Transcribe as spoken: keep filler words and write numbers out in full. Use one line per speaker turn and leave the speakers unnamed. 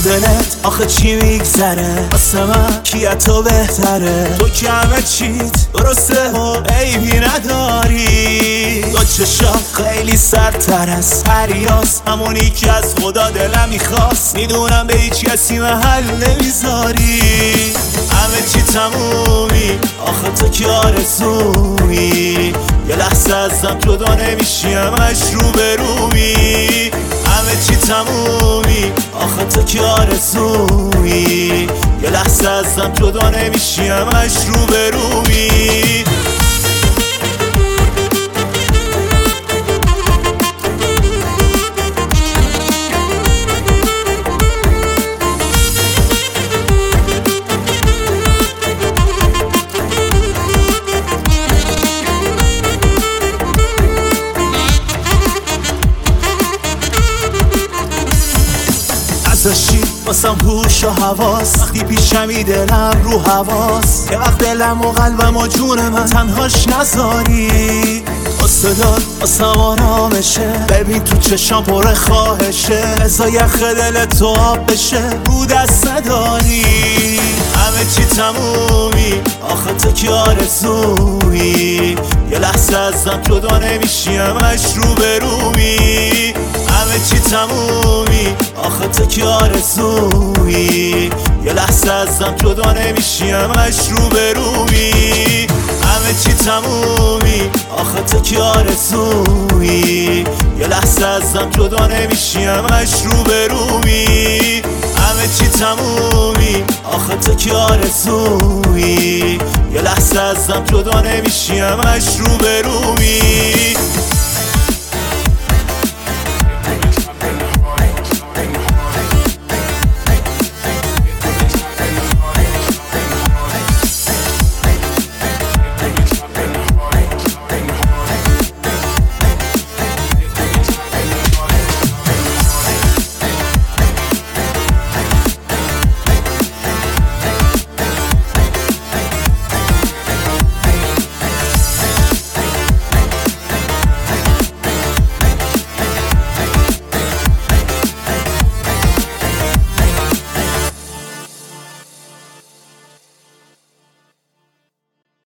دلت آخه چی میگذره؟ واسه من کی تو بهتره؟ تو که همه چیت درسته و عیبی نداری. دو چشام خیلی سرتر از پریاس، همونی که از خدا دلم میخواست. میدونم به هیچ کسی محل نمیذاری. همه چی تمومی آخه تو که آرزومی. یه لحظه ازم جدا نمیشی همش رو به رومی. همه چی تمومی آخه تو که آرزومی. یه لحظه ازم جدا نمیشی همش رو به رومی. ازشی واسم هوش و حواس، وقتی پیشمی دلم رو حواس. یه وقت دلم و قلبم و جون من تنهاش نذاری. استداد واسم آرامشه، ببین تو چشام پر خواهشه. ازا یخ دل تو آب بشه رو دست نداری. همه چی تمومی آخه تو که آرزومی. یه لحظه ازم جدا نمیشی همش رو به رومی. همه چی تمومی آخه تو که آرزومی. یه لحظه ازم جدا نمیشی همش رو به رومی. همه چی تمومی آخه تو که آرزومی. یه لحظه ازم جدا نمیشی همش رو به رومی. همه چی تمومی آخه تو که آرزومی. یه لحظه ازم جدا نمیشی همش رو به رومی.